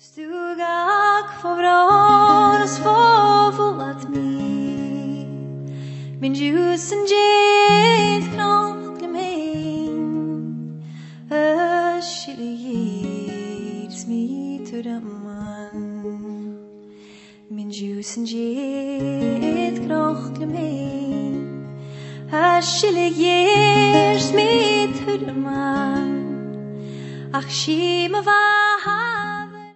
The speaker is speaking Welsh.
Stugak favronos vovulat mi min jusen jet knock lemein ashilies me to the man min jusen jet knock lemein ashilies me to the man ach shima